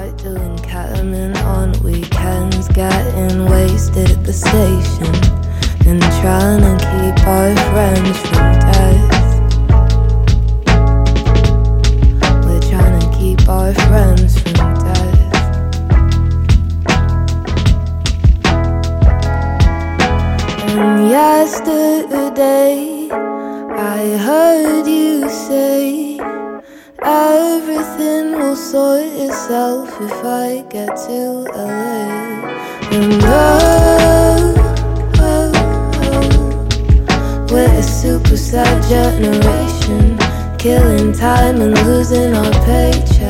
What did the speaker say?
Like doing Catman on weekends, getting wasted at the station, and trying to keep our friends from death. We're trying to keep our friends from death. And yesterday I heard you say everything will sort itself if I get to LA. And we're a super sad generation, killing time and losing our paycheck.